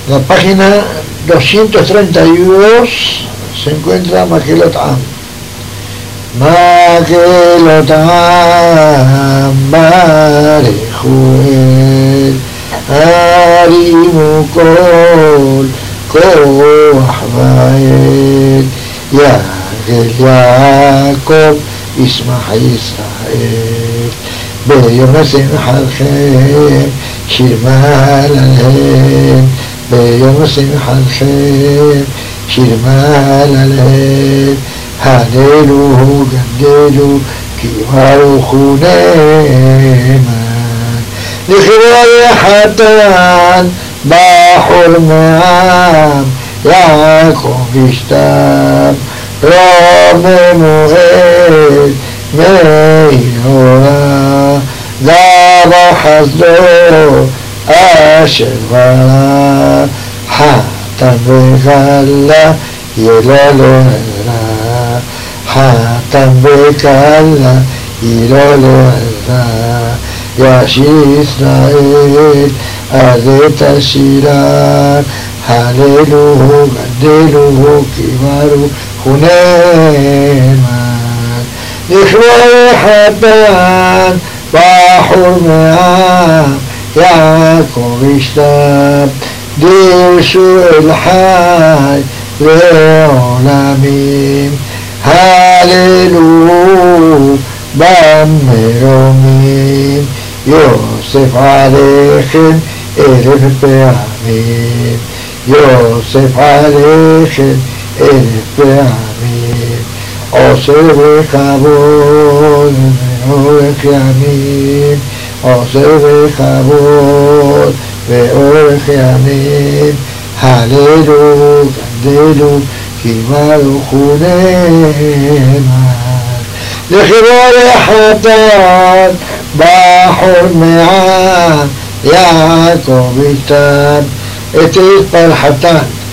la página 232 se encuentra Makelot Am. Makelot Am Barejuel Arimu Kol Koach Bael Yagel Yaakov Ismach Yisrael ביום שמחתכם שיר מהללהם ביום שמחתכם שיר מהללהם הללו גדלו כי ברוך נאמן לכבוד החתן בחור מעם יעקב ישתם רוממו אל מאיורה דבר חסדו אשר ברא חתן וכלה יהיה לו עזרה חתן וכלה יהיה לו עזרה ישיר ישראל אז את השירה הללו גדלו כי ברוך נאמן לכבוד החתן בחור מעם יעקב ישתם דרשו אל חי לעולמים הללו במרומים יוסף עליכם 1000 פעמים יוסף עליכם 1000 פעמים עושה בכבוד ואורך ימים עושה בכבוד ואורך ימים הללו גדלו כי ברוך נאמן לכבוד החתן בחור מעם יעקב ישתם את פרחתן